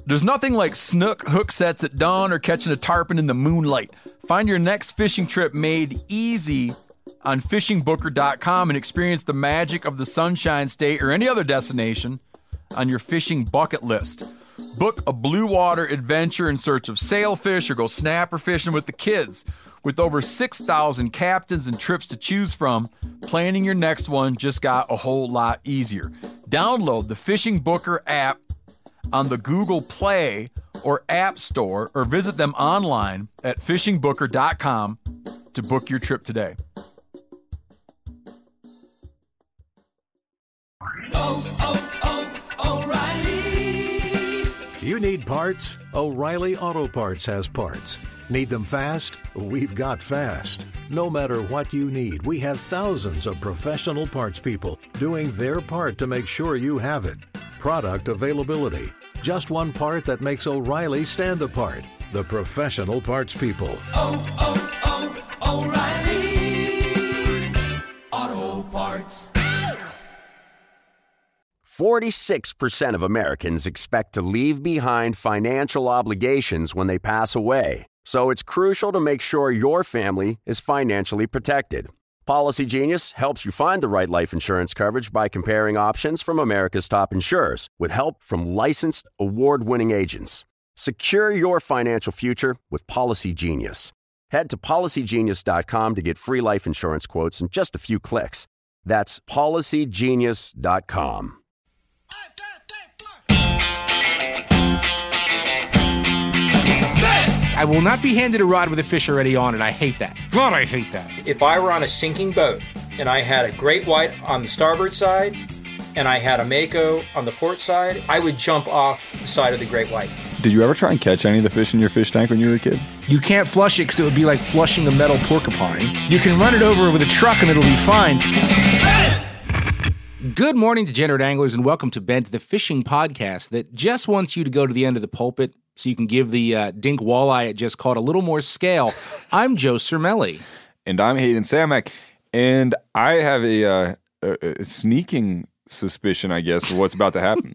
There's nothing like snook hook sets at dawn or catching a tarpon in the moonlight. Find your next fishing trip made easy on fishingbooker.com and experience the magic of the Sunshine State or any other destination on your fishing bucket list. Book a blue water adventure in search of sailfish or go snapper fishing with the kids. With over 6,000 captains and trips to choose from, planning your next one just got a whole lot easier. Download the Fishing Booker app on the Google Play or App Store or visit them online at fishingbooker.com to book your trip today. O'Reilly. You need parts? O'Reilly Auto Parts has parts. Need them fast? We've got fast. No matter what you need, we have thousands of professional parts people doing their part to make sure you have it. Product availability. Just one part that makes O'Reilly stand apart. The professional parts people. O'Reilly Auto Parts. 46% of Americans expect to leave behind financial obligations when they pass away. So it's crucial to make sure your family is financially protected. Policy Genius helps you find the right life insurance coverage by comparing options from America's top insurers with help from licensed, award-winning agents. Secure your financial future with Policy Genius. Head to policygenius.com to get free life insurance quotes in just a few clicks. That's policygenius.com. I will not be handed a rod with a fish already on it. I hate that. God, I hate that. If I were on a sinking boat and I had a great white on the starboard side and I had a mako on the port side, I would jump off the side of the great white. Did you ever try and catch any of the fish in your fish tank when you were a kid? You can't flush it because it would be like flushing a metal porcupine. You can run it over with a truck and it'll be fine. Good morning, degenerate anglers, and welcome to Bent, the fishing podcast that just wants you to go to the end of the pulpit so you can give the dink walleye it just caught a little more scale. I'm Joe Cermelli. And I'm Hayden Samek. And I have a sneaking suspicion, I guess, of what's about to happen.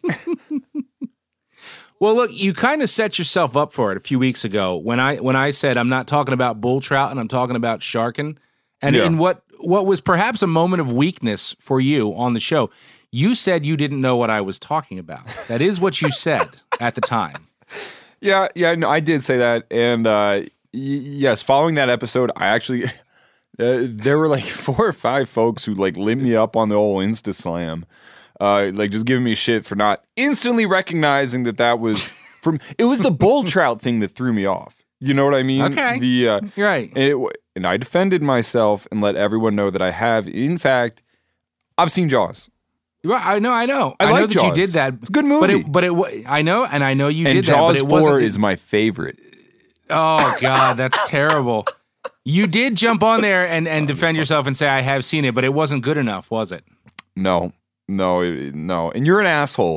Well, look, you kind of set yourself up for it a few weeks ago when I said I'm not talking about bull trout and I'm talking about sharking. And in what was perhaps a moment of weakness for you on the show, you said you didn't know what I was talking about. That is what you said at the time. Yeah, no, I did say that. And yes, following that episode, I actually, there were like 4 or 5 folks who like lit me up on the old Insta Slam. Like just giving me shit for not instantly recognizing that was from, it was the bull trout thing that threw me off. You know what I mean? Okay. You're right. And I defended myself and let everyone know that I have, in fact, I've seen Jaws. Well, I know. I like know that Jaws. you did that. It's a good movie. But I know, and I know you and did Jaws that. But it 4 wasn't. is my favorite. Oh God, that's terrible. You did jump on there and defend yourself and say I have seen it, but it wasn't good enough, was it? No. And you're an asshole.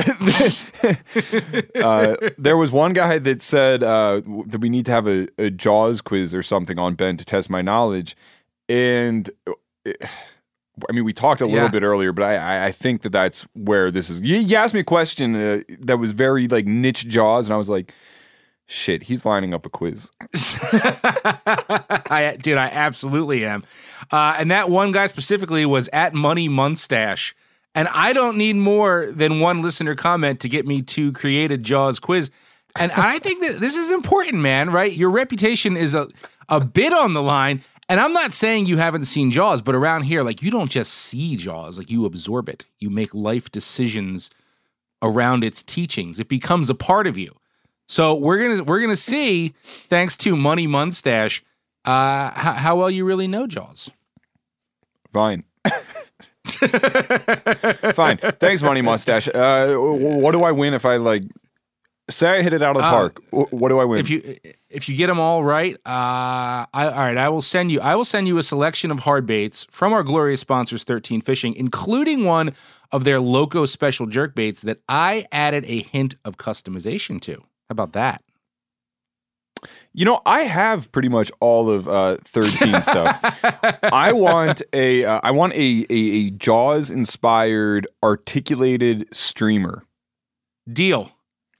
There was one guy that said that we need to have a Jaws quiz or something on Ben to test my knowledge. And I mean, we talked a little bit earlier, but I think that's where this is. You asked me a question that was very like niche Jaws, and I was like, shit, he's lining up a quiz. I absolutely am. And that one guy specifically was at Money Munstache. And I don't need more than one listener comment to get me to create a Jaws quiz. And I think that this is important, man, right? Your reputation is a bit on the line. And I'm not saying you haven't seen Jaws, but around here, like, you don't just see Jaws, like, you absorb it. You make life decisions around its teachings. It becomes a part of you. So we're gonna see, thanks to Money Munstache, how well you really know Jaws. Fine. Fine. Thanks, Money Mustache. What do I win if I like say I hit it out of the park? What do I win? If you get them all right, I will send you a selection of hard baits from our glorious sponsors 13 Fishing, including one of their Loco special jerk baits that I added a hint of customization to. How about that? You know, I have pretty much all of 13 stuff. I want a Jaws inspired articulated streamer. Deal.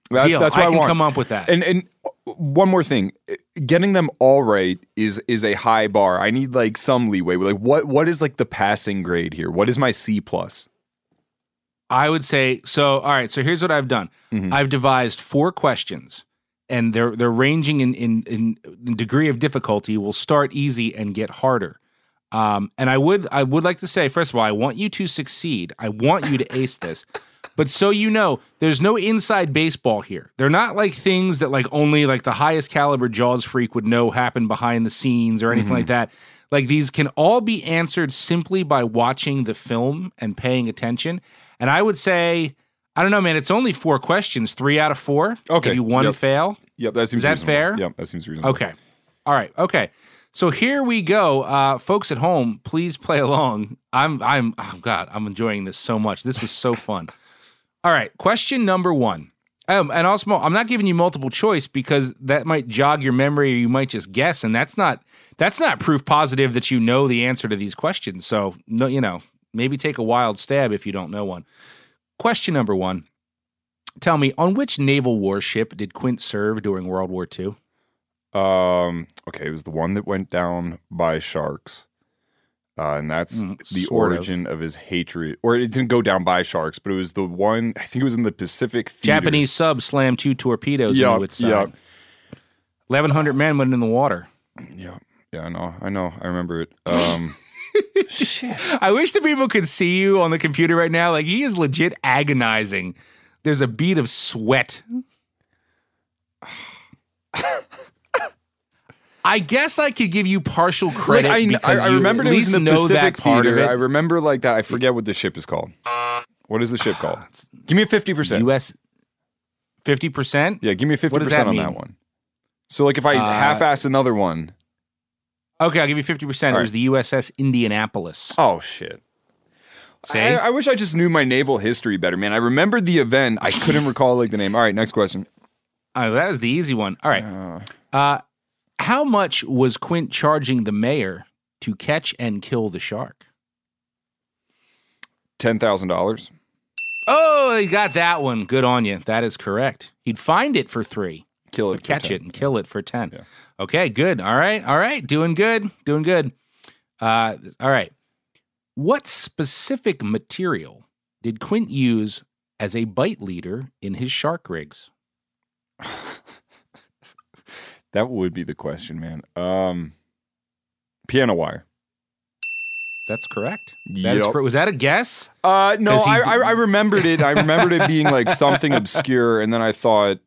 Deal. That's what I can want. come up with that. And one more thing, getting them all right is a high bar. I need like some leeway. Like what is like the passing grade here? What is my C+? I would say so. All right. So here's what I've done. I've devised 4 questions, and they're ranging in degree of difficulty. Will start easy and get harder. And I would like to say, first of all, I want you to succeed. I want you to ace this. But so you know, there's no inside baseball here. They're not like things that like only like the highest caliber Jaws freak would know happen behind the scenes or anything like that. Like these can all be answered simply by watching the film and paying attention. And I would say, I don't know, man, it's only 4 questions, 3 out of 4. Okay. Give you 1 fail. Yep, that seems Is that reasonable. fair? Yep, that seems reasonable. Okay. All right. Okay. So here we go. Folks at home, please play along. Oh God, I'm enjoying this so much. This was so fun. All right. Question number 1. And also, I'm not giving you multiple choice because that might jog your memory or you might just guess. And that's not proof positive that you know the answer to these questions. So, no, you know, maybe take a wild stab if you don't know one. Question number 1. Tell me, on which naval warship did Quint serve during World War II? Okay, it was the one that went down by sharks. And that's the origin of his hatred. Or it didn't go down by sharks, but it was the one, I think it was in the Pacific Theater. Japanese sub slammed 2 torpedoes into its side. 1,100 men went in the water. Yeah, I know. I remember it. Shit. I wish the people could see you on the computer right now. Like, he is legit agonizing. There's a bead of sweat. I guess I could give you partial credit because I you remembered at it was least in the know Pacific that part Theater. of it. I remember like that. I forget what the ship is called. What is the ship called? Give me a 50%. U.S. 50%? Yeah, give me a 50% on that one. So like if I half-ass another one. Okay, I'll give you 50%. It was the USS Indianapolis. Oh, shit. See? I wish I just knew my naval history better, man. I remembered the event. I couldn't recall like the name. All right, next question. Oh, that was the easy one. All right. How much was Quint charging the mayor to catch and kill the shark? $10,000. Oh, you got that one. Good on you. That is correct. He'd find it for 3. Kill it. Catch it and kill it for 10. Yeah. Okay, good. All right. Doing good. All right. What specific material did Quint use as a bite leader in his shark rigs? That would be the question, man. Piano wire. That's correct. Yep. Was that a guess? No, I remembered it. I remembered it being like something obscure, and then I thought,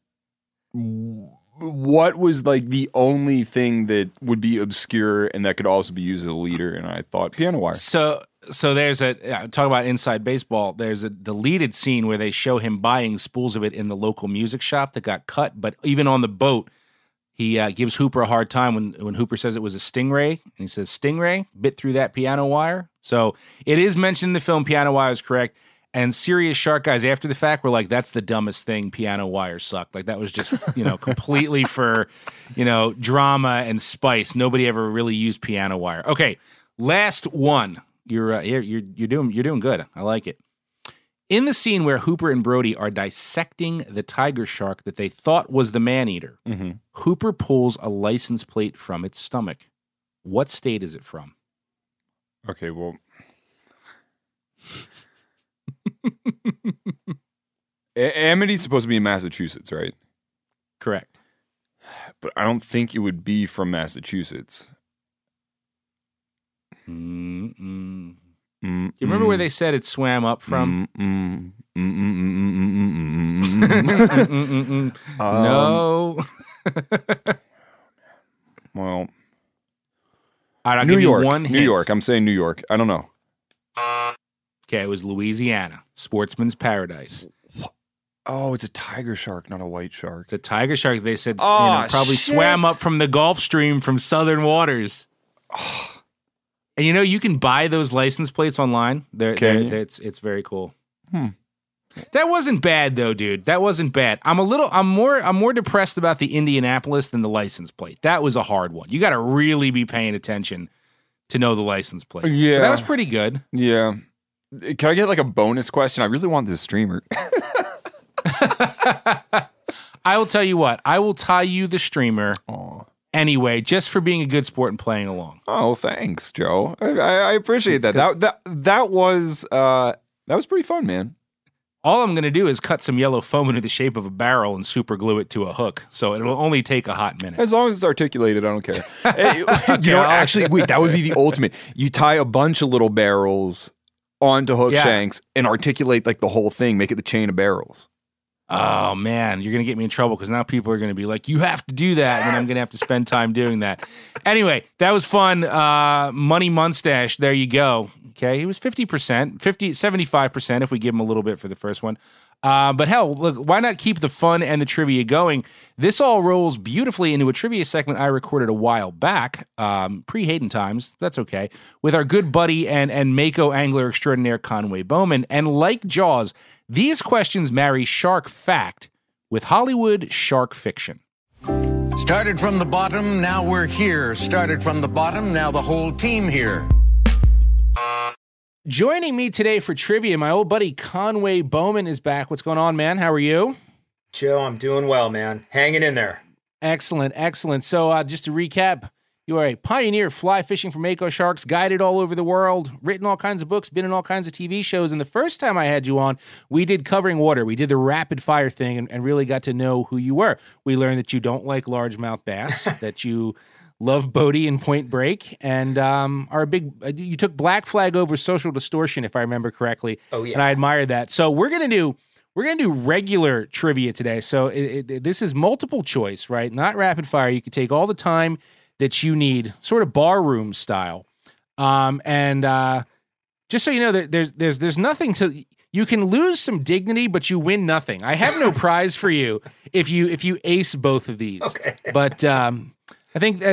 what was like the only thing that would be obscure and that could also be used as a leader? And I thought piano wire. So there's talk about inside baseball. There's a deleted scene where they show him buying spools of it in the local music shop that got cut. But even on the boat, he gives Hooper a hard time when Hooper says it was a stingray, and he says stingray bit through that piano wire. So it is mentioned in the film. Piano wire is correct. And serious shark guys after the fact were like, that's the dumbest thing. Piano wire sucked. Like that was just, completely for, drama and spice. Nobody ever really used piano wire. Okay. Last one. You're doing good. I like it. In the scene where Hooper and Brody are dissecting the tiger shark that they thought was the man-eater, Hooper pulls a license plate from its stomach. What state is it from? Okay, well... Amity's supposed to be in Massachusetts, right? Correct. But I don't think it would be from Massachusetts. Do you remember where they said it swam up from? No. Well, I'll New give York. you one New hint. York. I'm saying New York. I don't know. Okay, it was Louisiana. Sportsman's paradise. Oh, it's a tiger shark, not a white shark. It's a tiger shark. They said shit. probably swam up from the Gulf Stream from southern waters. And you can buy those license plates online. It's very cool. That wasn't bad though, dude. That wasn't bad. I'm more depressed about the Indianapolis than the license plate. That was a hard one. You got to really be paying attention to know the license plate. Yeah, but that was pretty good. Yeah. Can I get like a bonus question? I really want this streamer. I will tell you what. I will tie you the streamer anyway, just for being a good sport and playing along. Oh, thanks, Joe. I appreciate that. That was pretty fun, man. All I'm going to do is cut some yellow foam into the shape of a barrel and super glue it to a hook. So it will only take a hot minute. As long as it's articulated, I don't care. Actually, wait, that would be the ultimate. You tie a bunch of little barrels onto hook shanks and articulate like the whole thing, make it the chain of barrels. Oh, man, you're going to get me in trouble because now people are going to be like, you have to do that, and then I'm going to have to spend time doing that. Anyway, that was fun. Money Mustache, there you go. Okay, he was 50%, 75% if we give him a little bit for the first one. But hell, look, why not keep the fun and the trivia going? This all rolls beautifully into a trivia segment I recorded a while back, pre-Hayden times, that's okay, with our good buddy and Mako angler extraordinaire Conway Bowman. And like Jaws, these questions marry shark fact with Hollywood shark fiction. Started from the bottom, now we're here. Started from the bottom, now the whole team here. Joining me today for trivia, my old buddy Conway Bowman is back. What's going on, man? How are you? Joe, I'm doing well, man. Hanging in there. Excellent, excellent. So just to recap, you are a pioneer fly fishing for Mako sharks, guided all over the world, written all kinds of books, been in all kinds of TV shows. And the first time I had you on, we did Covering Water. We did the rapid fire thing and really got to know who you were. We learned that you don't like largemouth bass, that you love Bodie and Point Break, and are a big. You took Black Flag over Social Distortion, if I remember correctly. Oh yeah, and I admire that. So we're gonna do regular trivia today. So this is multiple choice, right? Not rapid fire. You can take all the time that you need, sort of barroom style. And just so you know, there's nothing to. You can lose some dignity, but you win nothing. I have no prize for you if you ace both of these. Okay, but. I think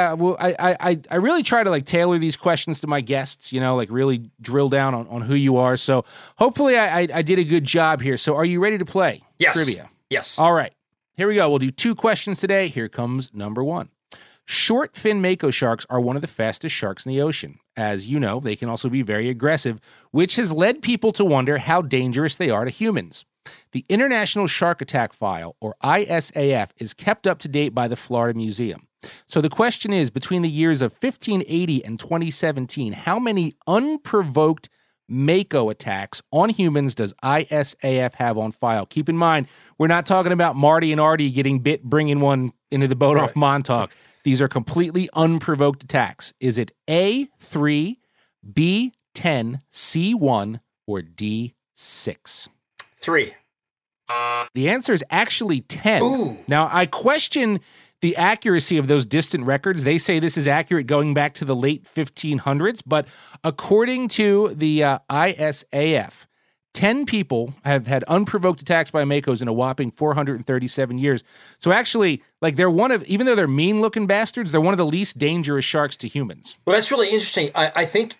I really try to like tailor these questions to my guests, like really drill down on who you are. So hopefully I did a good job here. So are you ready to play? Yes. Trivia? Yes. All right. Here we go. We'll do 2 questions today. Here comes number 1. Short fin Mako sharks are one of the fastest sharks in the ocean. As you know, they can also be very aggressive, which has led people to wonder how dangerous they are to humans. The International Shark Attack File, or ISAF, is kept up to date by the Florida Museum. So the question is, between the years of 1580 and 2017, how many unprovoked Mako attacks on humans does ISAF have on file? Keep in mind, we're not talking about Marty and Artie getting bit, bringing one into the boat off Montauk. These are completely unprovoked attacks. Is it A, 3, B, 10, C, 1, or D, 6? 3. The answer is actually 10. Ooh. Now, I question the accuracy of those distant records. They say this is accurate going back to the late 1500s, but according to the ISAF, 10 people have had unprovoked attacks by Makos in a whopping 437 years. So actually, like they're even though they're mean-looking bastards, they're one of the least dangerous sharks to humans. Well, that's really interesting. I think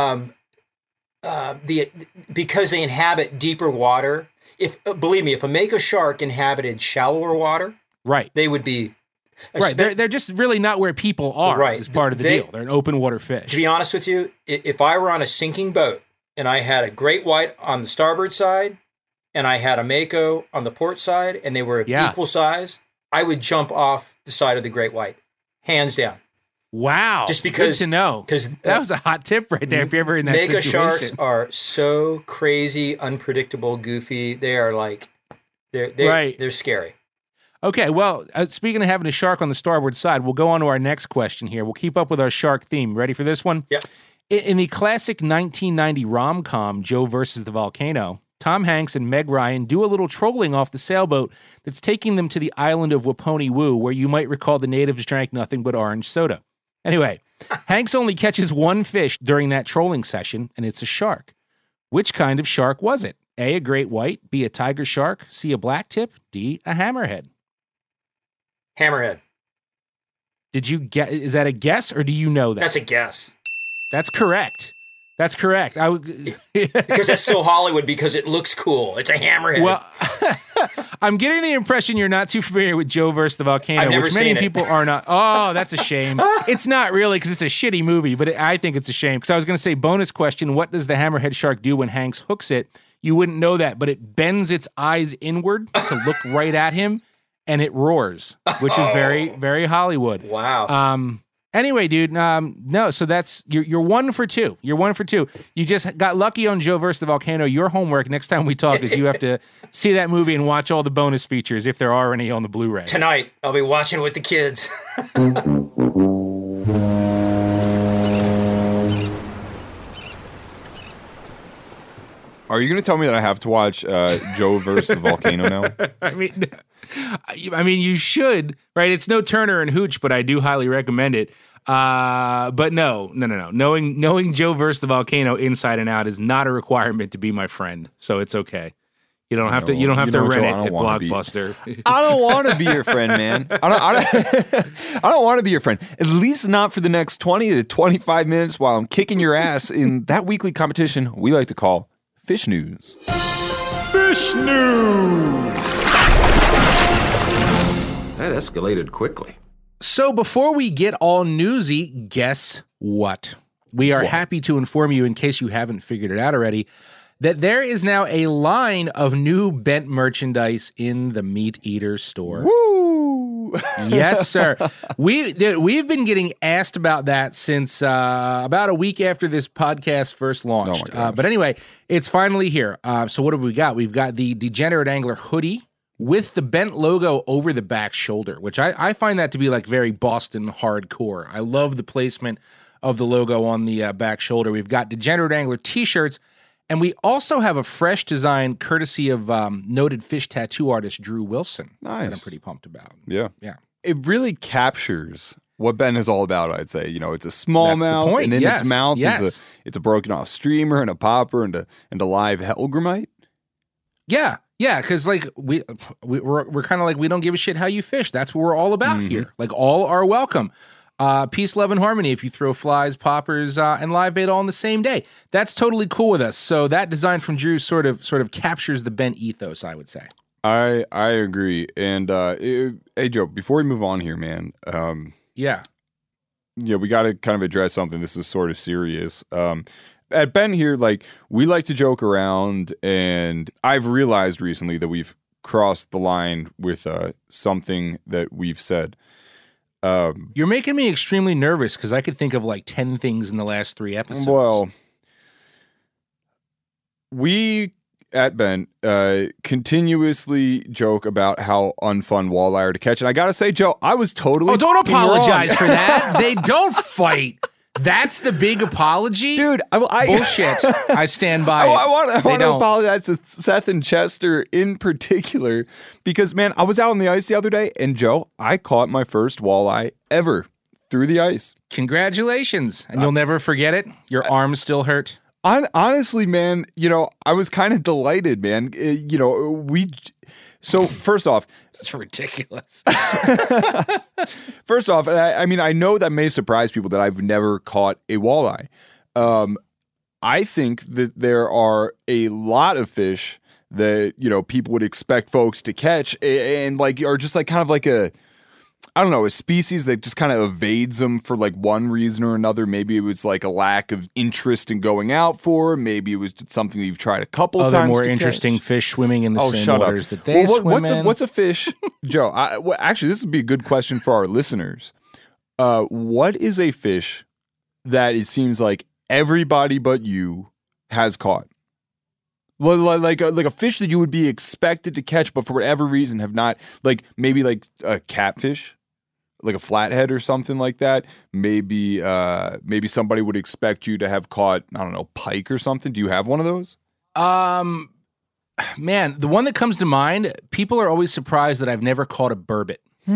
because they inhabit deeper water. Believe me, if a Mako shark inhabited shallower water, right, they would be. Right, they're just really not where people are. Right, is part of the deal. They're an open water fish. To be honest with you, if I were on a sinking boat and I had a great white on the starboard side and I had a Mako on the port side and they were of equal size, I would jump off the side of the great white, hands down. Wow, just because good to know. Because that was a hot tip right there. If you're ever in that Mako situation, sharks are so crazy, unpredictable, goofy. They are like they're scary. Okay, well, speaking of having a shark on the starboard side, we'll go on to our next question here. We'll keep up with our shark theme. Ready for this one? Yeah. In the classic 1990 rom-com, Joe versus the Volcano, Tom Hanks and Meg Ryan do a little trolling off the sailboat that's taking them to the island of Waponi Woo, where you might recall the natives drank nothing but orange soda. Anyway, Hanks only catches one fish during that trolling session, and it's a shark. Which kind of shark was it? A, a great white, B, a tiger shark, C, a black tip, D, a hammerhead. Hammerhead. Did you get? Is that a guess, or do you know that? That's a guess. That's correct. That's correct. Because that's so Hollywood, because it looks cool. It's a hammerhead. Well, I'm getting the impression you're not too familiar with Joe versus the Volcano, I've never which many seen it. people are not. Oh, that's a shame. It's not really because it's a shitty movie, but I think it's a shame because I was going to say bonus question, what does the hammerhead shark do when Hanks hooks it? You wouldn't know that, but it bends its eyes inward to look right at him and it roars, which is very, very Hollywood. Wow. Anyway, dude, no, so that's, you're 1 for 2. You're 1 for 2. You just got lucky on Joe versus the Volcano. Your homework next time we talk is you have to see that movie and watch all the bonus features if there are any on the Blu-ray. Tonight, I'll be watching with the kids. Are you going to tell me that I have to watch Joe versus the Volcano now? I mean, you should, right? It's no Turner and Hooch, but I do highly recommend it. But no. Knowing Joe versus the Volcano inside and out is not a requirement to be my friend. So it's okay. You don't have to. You don't have to rent it at Blockbuster. I don't want to be your friend, man. I don't want to be your friend. At least not for the next 20 to 25 minutes while I'm kicking your ass in that weekly competition we like to call Fish News. Fish News. That escalated quickly. So before we get all newsy, guess what? We are happy to inform you, in case you haven't figured it out already, that there is now a line of new Bent merchandise in the Meat Eater store. Woo! Yes, sir. We've been getting asked about that since about a week after this podcast first launched. But anyway, it's finally here. So what have we got? We've got the Degenerate Angler hoodie with the Bent logo over the back shoulder, which I find that to be like very Boston hardcore. I love the placement of the logo on the back shoulder. We've got Degenerate Angler t-shirts, and we also have a fresh design courtesy of noted fish tattoo artist Drew Wilson. Nice. That I'm pretty pumped about. Yeah. Yeah. It really captures what Bent is all about, I'd say. You know, it's a smallmouth, and in its mouth is a broken off streamer and a popper and a live hellgrammite. Yeah. Yeah, because like we're kind of like, we don't give a shit how you fish. That's what we're all about here. Like, all are welcome. Peace, love, and harmony. If you throw flies, poppers, and live bait all in the same day, that's totally cool with us. So that design from Drew sort of captures the Bent ethos, I would say. I agree. And hey, Joe, before we move on here, man. Yeah, we got to kind of address something. This is sort of serious. At Bent here, like, we like to joke around, and I've realized recently that we've crossed the line with something that we've said. You're making me extremely nervous because I could think of like 10 things in the last 3 episodes. Well, we at Bent continuously joke about how unfun walleye are to catch, and I gotta say, Joe, I was totally. Oh, don't apologize wrong. for that. They don't fight. That's the big apology, dude. Bullshit. I stand by it. I want to apologize to Seth and Chester in particular because, man, I was out on the ice the other day, and Joe, I caught my first walleye ever through the ice. Congratulations, and you'll never forget it. Your arms still hurt. Honestly, man, I was kind of delighted, man. So first off, it's ridiculous. First off, I mean, I know that may surprise people that I've never caught a walleye. I think that there are a lot of fish that, people would expect folks to catch and like are just like kind of like a species that just kind of evades them for like one reason or another. Maybe it was like a lack of interest in going out for. Maybe it was something that you've tried a couple times. Other more interesting fish swimming in the same waters that they swim in. What's a fish, Joe? Actually, this would be a good question for our listeners. What is a fish that it seems like everybody but you has caught? Well, like a fish that you would be expected to catch, but for whatever reason have not. Like maybe like a catfish, like a flathead or something like that. Maybe somebody would expect you to have caught, I don't know, pike or something. Do you have one of those? Man, the one that comes to mind, people are always surprised that I've never caught a burbot.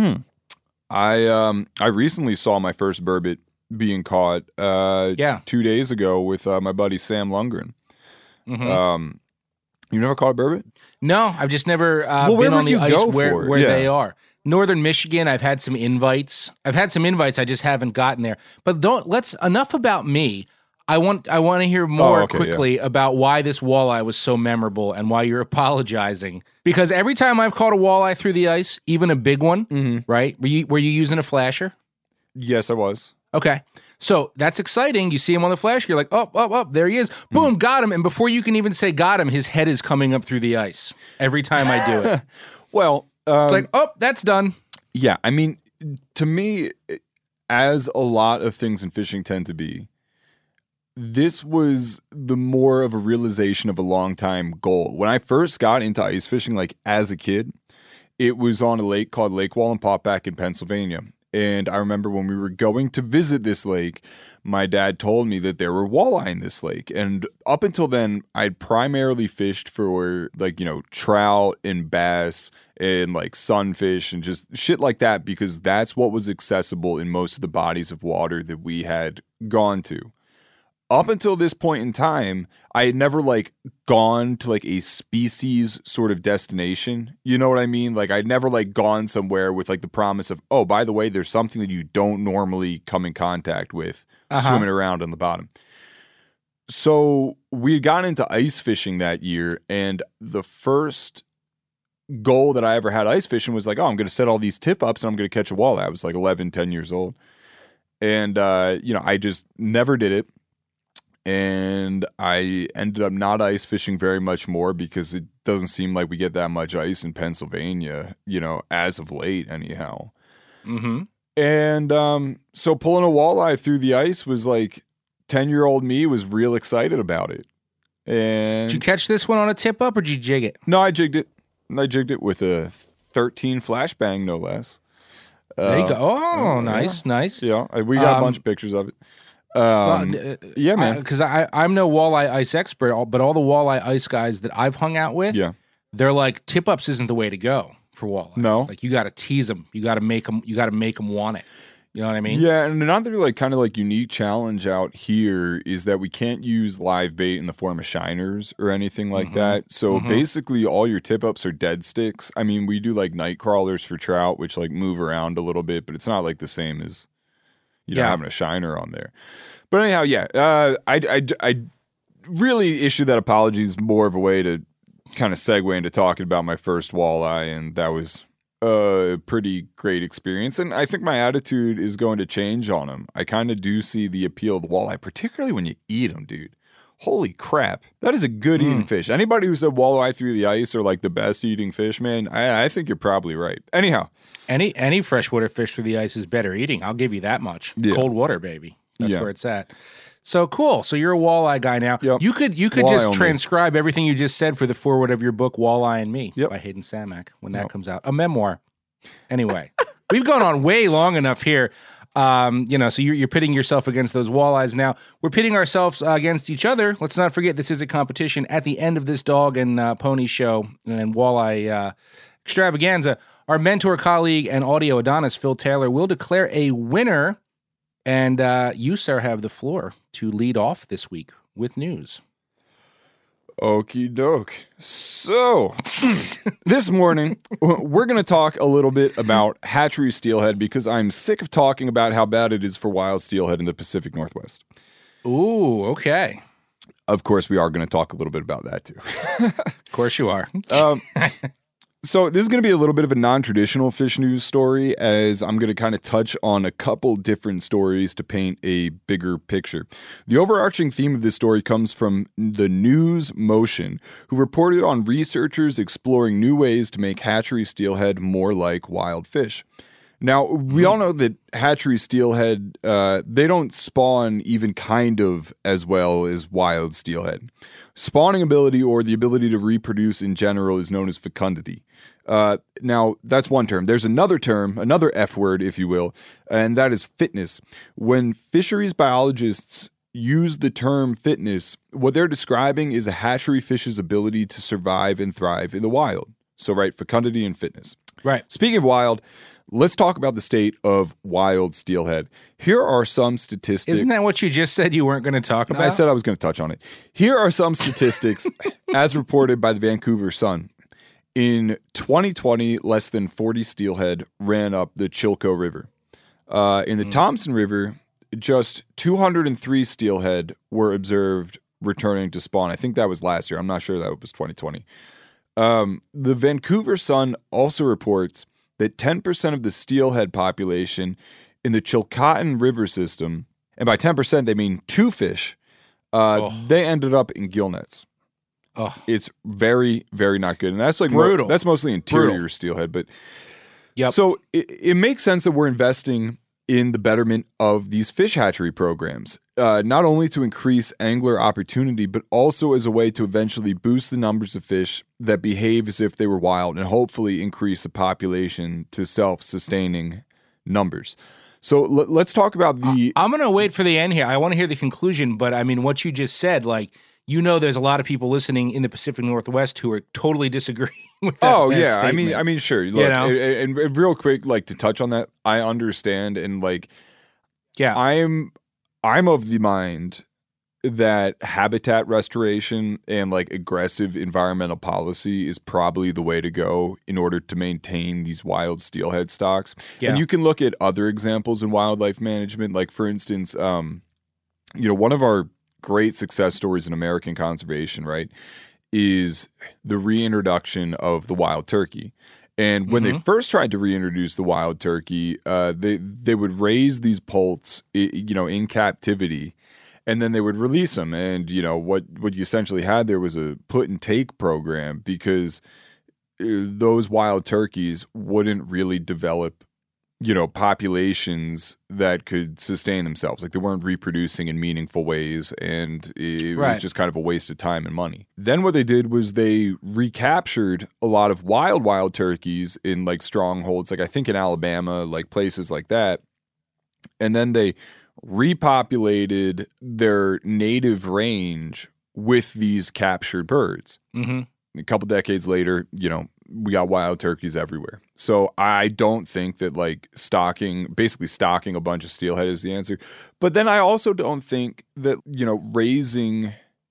I recently saw my first burbot being caught 2 days ago with my buddy Sam Lundgren. Mm-hmm. You never caught a burbot? No, I've just never been on the ice where they are. Northern Michigan, I've had some invites. I just haven't gotten there. But enough about me. I want to hear more quickly about why this walleye was so memorable and why you're apologizing. Because every time I've caught a walleye through the ice, even a big one, right? Were you using a flasher? Yes, I was. Okay. So that's exciting. You see him on the flash. You're like, oh, there he is. Boom, got him. And before you can even say got him, his head is coming up through the ice every time I do it. Well, it's like, oh, that's done. Yeah. I mean, to me, as a lot of things in fishing tend to be, this was the more of a realization of a long time goal. When I first got into ice fishing, like as a kid, it was on a lake called Lake Wallenpaupack back in Pennsylvania. And I remember when we were going to visit this lake, my dad told me that there were walleye in this lake. And up until then, I'd primarily fished for like, trout and bass and like sunfish and just shit like that because that's what was accessible in most of the bodies of water that we had gone to. Up until this point in time, I had never like gone to like a species sort of destination. You know what I mean? Like I'd never like gone somewhere with like the promise of, oh, by the way, there's something that you don't normally come in contact with swimming around on the bottom. So we had gotten into ice fishing that year, and the first goal that I ever had ice fishing was like, oh, I'm going to set all these tip ups and I'm going to catch a walleye. I was like 11, 10 years old. And, I just never did it. And I ended up not ice fishing very much more because it doesn't seem like we get that much ice in Pennsylvania, as of late anyhow. Mm-hmm. And so pulling a walleye through the ice was like 10-year-old me was real excited about it. And did you catch this one on a tip up or did you jig it? No, I jigged it. I jigged it with a 13 flashbang, no less. There you go. Oh, nice. Yeah, we got a bunch of pictures of it. Yeah, man. Because I'm no walleye ice expert, but all the walleye ice guys that I've hung out with, they're like tip ups isn't the way to go for walleyes. No, like you got to tease them, you got to make them want it. You know what I mean? Yeah, and another like kind of like unique challenge out here is that we can't use live bait in the form of shiners or anything like that. So basically, all your tip ups are dead sticks. I mean, we do like night crawlers for trout, which like move around a little bit, but it's not like the same as having a shiner on there. But anyhow, I really issue that apology is more of a way to kind of segue into talking about my first walleye, and that was a pretty great experience. And I think my attitude is going to change on them. I kind of do see the appeal of the walleye, particularly when you eat them, dude. Holy crap. That is a good eating fish. Anybody who said walleye through the ice are like the best eating fish, man, I think you're probably right. Anyhow. Any freshwater fish through the ice is better eating. I'll give you that much. Yeah. Cold water, baby. That's where it's at. So cool. So you're a walleye guy now. Yep. You could walleye just transcribe everything you just said for the foreword of your book, Walleye and Me, by Hayden Samak, when that comes out. A memoir. Anyway, we've gone on way long enough here. So you're pitting yourself against those walleyes now. We're pitting ourselves against each other. Let's not forget this is a competition. At the end of this dog and pony show and walleye extravaganza, our mentor, colleague, and audio Adonis, Phil Taylor, will declare a winner. And you, sir, have the floor to lead off this week with news. Okie doke. So, this morning, we're going to talk a little bit about hatchery steelhead because I'm sick of talking about how bad it is for wild steelhead in the Pacific Northwest. Ooh, okay. Of course, we are going to talk a little bit about that, too. Of course you are. So this is going to be a little bit of a non-traditional fish news story, as I'm going to kind of touch on a couple different stories to paint a bigger picture. The overarching theme of this story comes from the News Motion, who reported on researchers exploring new ways to make hatchery steelhead more like wild fish. Now, we all know that hatchery steelhead, they don't spawn even kind of as well as wild steelhead. Spawning ability, or the ability to reproduce in general, is known as fecundity. Now, that's one term. There's another term, another F word, if you will, and that is fitness. When fisheries biologists use the term fitness, what they're describing is a hatchery fish's ability to survive and thrive in the wild. So, right, fecundity and fitness. Right. Speaking of wild, let's talk about the state of wild steelhead. Here are some statistics. Isn't that what you just said you weren't going to talk about? I said I was going to touch on it. Here are some statistics as reported by the Vancouver Sun. In 2020, less than 40 steelhead ran up the Chilco River. In the Thompson River, just 203 steelhead were observed returning to spawn. I think that was last year. I'm not sure that was 2020. The Vancouver Sun also reports that 10% of the steelhead population in the Chilcotin River system, and by 10% they mean 2 fish, they ended up in gill nets. Oh. It's very, very not good. And that's like brutal. That's mostly interior Brutal. steelhead. But Yep. So it makes sense that we're investing in the betterment of these fish hatchery programs, not only to increase angler opportunity, but also as a way to eventually boost the numbers of fish that behave as if they were wild and hopefully increase the population to self-sustaining numbers. So let's talk about the... I'm going to wait for the end here. I want to hear the conclusion, but I mean, what you just said, like, you know, there's a lot of people listening in the Pacific Northwest who are totally disagreeing with that. Oh yeah, statement. I mean, sure. Look, and real quick, like to touch on that, I understand, and like, yeah, I'm of the mind that habitat restoration and like aggressive environmental policy is probably the way to go in order to maintain these wild steelhead stocks. Yeah. And you can look at other examples in wildlife management, like for instance, one of our great success stories in American conservation, right, is the reintroduction of the wild turkey. And when they first tried to reintroduce the wild turkey, they would raise these poults, in captivity, and then they would release them. And what you essentially had there was a put and take program, because those wild turkeys wouldn't really develop populations that could sustain themselves. Like they weren't reproducing in meaningful ways, and it was just kind of a waste of time and money. Then what they did was they recaptured a lot of wild turkeys in like strongholds, like I think in Alabama, like places like that. And then they repopulated their native range with these captured birds. Mm-hmm. A couple decades later, we got wild turkeys everywhere. So I don't think that like basically stocking a bunch of steelhead is the answer. But then I also don't think that, raising,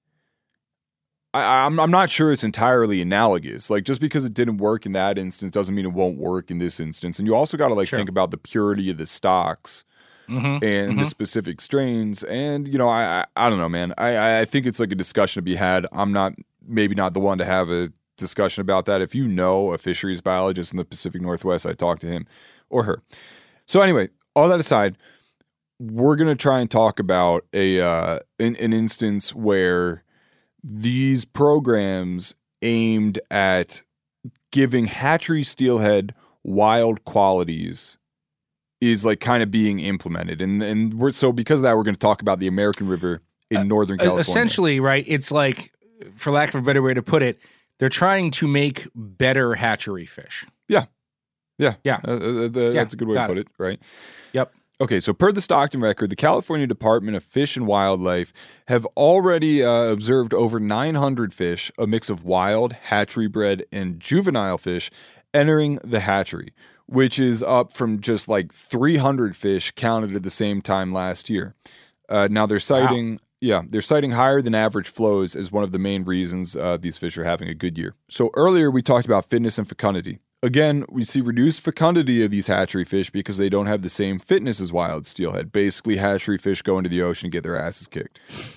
I'm not sure it's entirely analogous. Like just because it didn't work in that instance doesn't mean it won't work in this instance. And you also got to think about the purity of the stocks and the specific strains. And, I don't know, man. I think it's like a discussion to be had. I'm maybe not the one to have a discussion about that. If you know a fisheries biologist in the Pacific Northwest, I talk to him or her. So anyway, all that aside, we're going to try and talk about an instance where these programs aimed at giving hatchery steelhead wild qualities is like kind of being implemented. And because of that, we're going to talk about the American River in Northern California. Essentially, right? It's like, for lack of a better way to put it, they're trying to make better hatchery fish. Yeah. That's a good way to put it, right? Yep. Okay, so per the Stockton record, the California Department of Fish and Wildlife have already observed over 900 fish, a mix of wild, hatchery-bred, and juvenile fish, entering the hatchery, which is up from just like 300 fish counted at the same time last year. Now they're citing... Wow. Yeah, they're citing higher than average flows as one of the main reasons these fish are having a good year. So earlier we talked about fitness and fecundity. Again, we see reduced fecundity of these hatchery fish because they don't have the same fitness as wild steelhead. Basically, hatchery fish go into the ocean and get their asses kicked.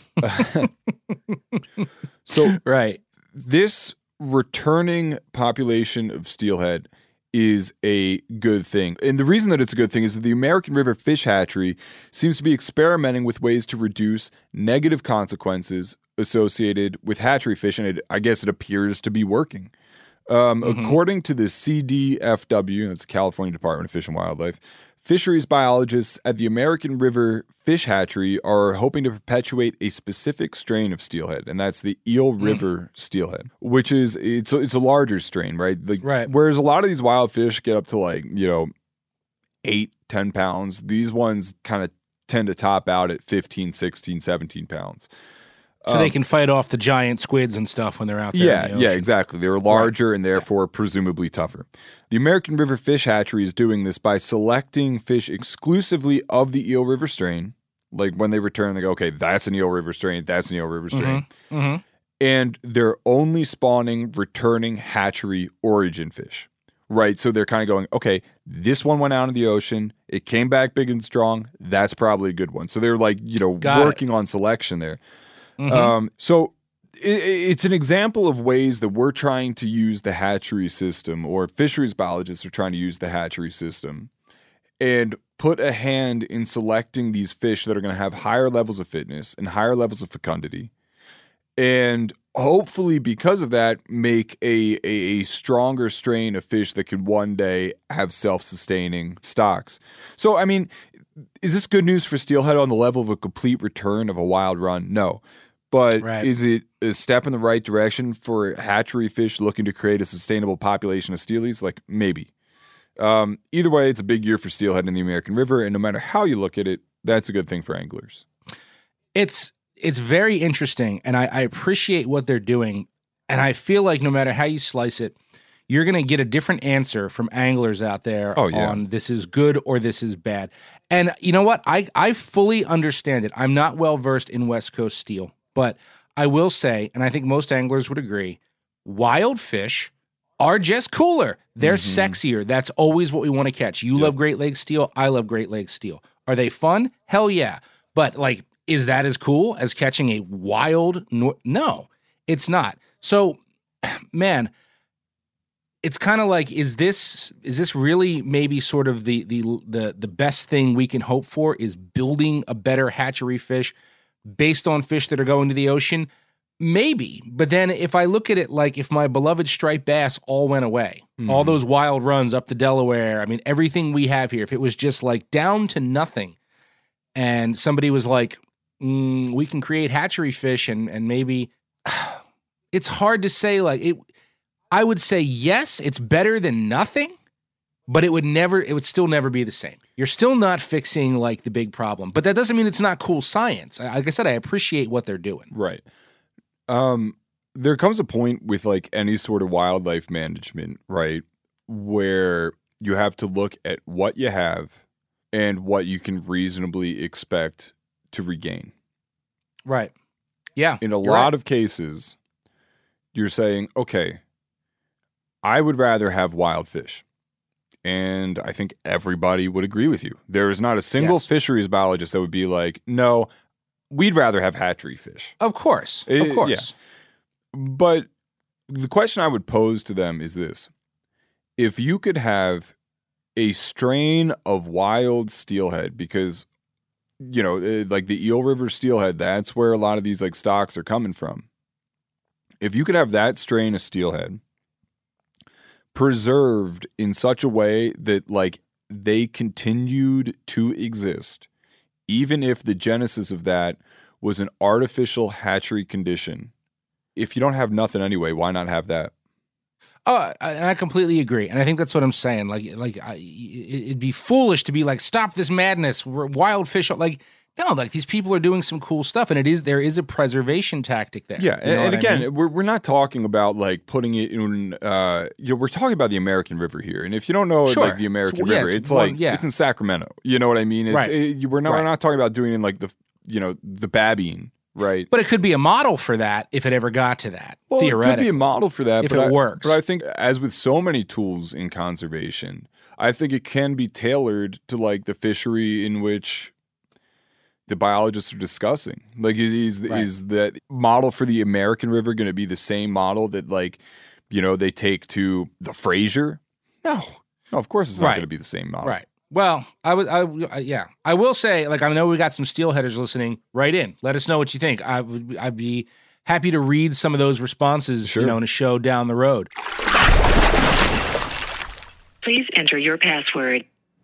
So right. This returning population of steelhead is a good thing. And the reason that it's a good thing is that the American River Fish Hatchery seems to be experimenting with ways to reduce negative consequences associated with hatchery fish, and I guess it appears to be working. According to the CDFW, that's California Department of Fish and Wildlife, fisheries biologists at the American River Fish Hatchery are hoping to perpetuate a specific strain of steelhead, and that's the Eel River steelhead, which is it's a larger strain, right? Right. Whereas a lot of these wild fish get up to 8-10 pounds, these ones kind of tend to top out at 15, 16, 17 pounds. So they can fight off the giant squids and stuff when they're out there. In the ocean. Yeah, exactly. They're larger and therefore presumably tougher. The American River Fish Hatchery is doing this by selecting fish exclusively of the Eel River strain. Like when they return, they go, okay, that's an Eel River strain, that's an Eel River strain. And they're only spawning returning hatchery origin fish, right? So they're kind of going, okay, this one went out in the ocean. It came back big and strong. That's probably a good one. So they're like, working on selection there. Mm-hmm. So it's an example of ways that we're trying to use the hatchery system, or fisheries biologists are trying to use the hatchery system and put a hand in selecting these fish that are going to have higher levels of fitness and higher levels of fecundity. And hopefully, because of that, make a stronger strain of fish that could one day have self-sustaining stocks. So, I mean, is this good news for steelhead on the level of a complete return of a wild run? No. But is it a step in the right direction for hatchery fish looking to create a sustainable population of steelies? Like, maybe. Either way, it's a big year for steelhead in the American River, and no matter how you look at it, that's a good thing for anglers. It's very interesting, and I appreciate what they're doing, and I feel like no matter how you slice it, you're going to get a different answer from anglers out there on this is good or this is bad. And you know what? I fully understand it. I'm not well-versed in West Coast steel, but I will say, and I think most anglers would agree, wild fish are just cooler. They're sexier. That's always what we want to catch. You love Great Lakes steel. I love Great Lakes steel. Are they fun? Hell yeah. But like, is that as cool as catching a wild? No, it's not. So, man, it's kind of like, is this really maybe sort of the best thing we can hope for is building a better hatchery fish based on fish that are going to the ocean? Maybe. But then if I look at it like if my beloved striped bass all went away, all those wild runs up to Delaware, I mean, everything we have here, if it was just like down to nothing and somebody was like, we can create hatchery fish and maybe it's hard to say like it. I would say yes, it's better than nothing, but it would still never be the same. You're still not fixing like the big problem, but that doesn't mean it's not cool science. Like I said, I appreciate what they're doing. Right. There comes a point with like any sort of wildlife management, right, where you have to look at what you have and what you can reasonably expect to regain. Right. Yeah. In a lot of cases, you're saying, okay, I would rather have wild fish. And I think everybody would agree with you. There is not a single fisheries biologist that would be like, no, we'd rather have hatchery fish. Of course. Of course. Yeah. But the question I would pose to them is this. If you could have a strain of wild steelhead, because, like the Eel River steelhead, that's where a lot of these like stocks are coming from. If you could have that strain of steelhead preserved in such a way that like they continued to exist, even if the genesis of that was an artificial hatchery condition. If you don't have nothing anyway, why not have that? Oh, and I completely agree. And I think that's what I'm saying. It'd be foolish to be like, stop this madness. We're wild fish. Like, no, like these people are doing some cool stuff, and there is a preservation tactic there. Yeah, and again, we're not talking about like putting it in. We're talking about the American River here, and if you don't know like the American River, it's in Sacramento. You know what I mean? We're not talking about doing it in like the Babine, right? But it could be a model for that if it ever got to that. Well, theoretically, it could be a model for that if it works. But I think, as with so many tools in conservation, I think it can be tailored to like the fishery in which the biologists are discussing. Like, is that model for the American River going to be the same model that, like, they take to the Fraser? No, of course it's not going to be the same model. Right. Well, I will say, like, I know we got some steelheaders listening. Write in. Let us know what you think. I'd be happy to read some of those responses, in a show down the road. Please enter your password.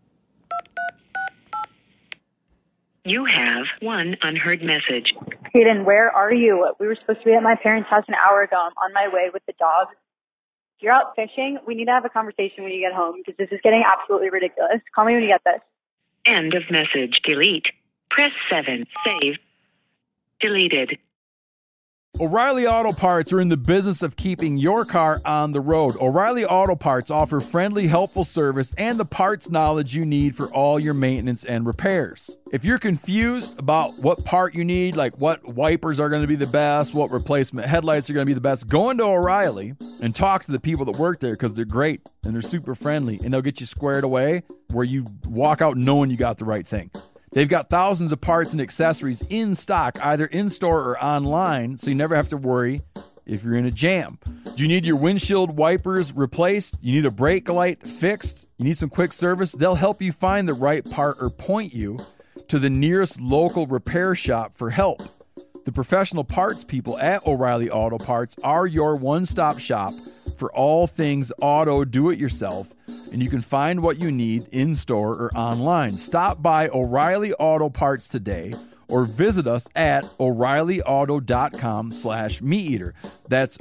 You have one unheard message. Hayden, where are you? We were supposed to be at my parents' house an hour ago. I'm on my way with the dog. If you're out fishing, we need to have a conversation when you get home because this is getting absolutely ridiculous. Call me when you get this. End of message. Delete. Press 7. Save. Deleted. O'Reilly Auto Parts are in the business of keeping your car on the road. O'Reilly Auto Parts offer friendly, helpful service and the parts knowledge you need for all your maintenance and repairs. If you're confused about what part you need, like what wipers are going to be the best, what replacement headlights are going to be the best, go into O'Reilly and talk to the people that work there because they're great and they're super friendly and they'll get you squared away where you walk out knowing you got the right thing. They've got thousands of parts and accessories in stock, either in-store or online, so you never have to worry if you're in a jam. Do you need your windshield wipers replaced? You need a brake light fixed? You need some quick service? They'll help you find the right part or point you to the nearest local repair shop for help. The professional parts people at O'Reilly Auto Parts are your one-stop shop for all things auto do-it-yourself, and you can find what you need in-store or online. Stop by O'Reilly Auto Parts today or visit us at O'ReillyAuto.com/MeatEater. That's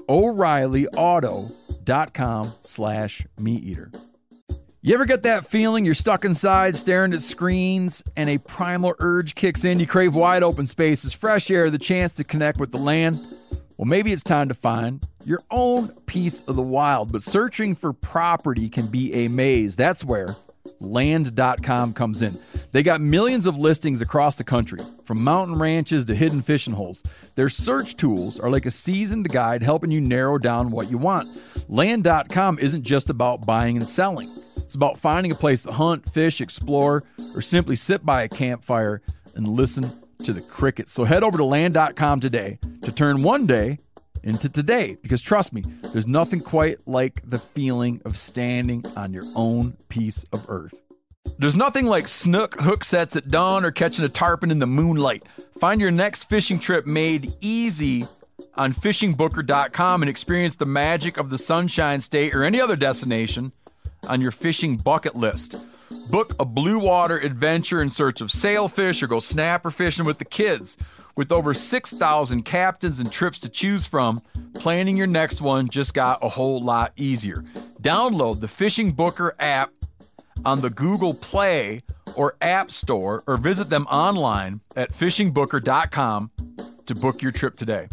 O'ReillyAuto.com/MeatEater. You ever get that feeling you're stuck inside staring at screens and a primal urge kicks in? You crave wide open spaces, fresh air, the chance to connect with the land. Well, maybe it's time to find your own piece of the wild, but searching for property can be a maze. That's where Land.com comes in. They got millions of listings across the country, from mountain ranches to hidden fishing holes. Their search tools are like a seasoned guide helping you narrow down what you want. Land.com isn't just about buying and selling. It's about finding a place to hunt, fish, explore, or simply sit by a campfire and listen to the crickets. So head over to Land.com today to turn one day into today, because trust me, there's nothing quite like the feeling of standing on your own piece of earth. There's nothing like snook hook sets at dawn or catching a tarpon in the moonlight. Find your next fishing trip made easy on fishingbooker.com and experience the magic of the Sunshine State or any other destination on your fishing bucket list. Book a blue water adventure in search of sailfish or go snapper fishing with the kids. With over 6,000 captains and trips to choose from, planning your next one just got a whole lot easier. Download the Fishing Booker app on the Google Play or App Store or visit them online at fishingbooker.com to book your trip today.